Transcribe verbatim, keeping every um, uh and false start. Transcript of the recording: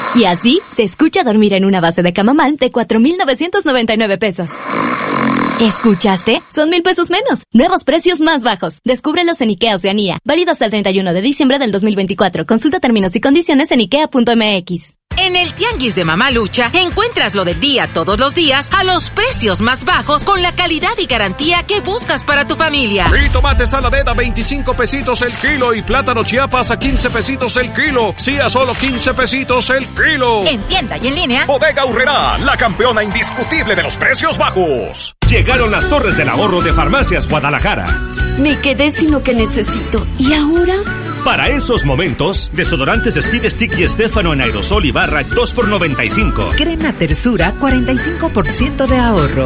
Y así, te escucha dormir en una base de Camamal de cuatro mil novecientos noventa y nueve pesos. ¿Escuchaste? Son mil pesos menos. Nuevos precios más bajos. Descúbrelos en IKEA Oceanía. Válido hasta el treinta y uno de diciembre del dos mil veinticuatro. Consulta términos y condiciones en ikea punto m x. En el Tianguis de Mamalucha encuentras lo del día todos los días a los precios más bajos con la calidad y garantía que buscas para tu familia. Y tomate saladera a veinticinco pesitos el kilo y plátano Chiapas a quince pesitos el kilo. Sí, a solo quince pesitos el kilo. En tienda y en línea. Bodega Aurrerá, la campeona indiscutible de los precios bajos. Llegaron las torres del ahorro de Farmacias Guadalajara. Me quedé sin lo que necesito. ¿Y ahora? Para esos momentos, desodorantes Speed Stick y Estefano en aerosol y barra dos por noventa y cinco. Crema Tersura, cuarenta y cinco por ciento de ahorro.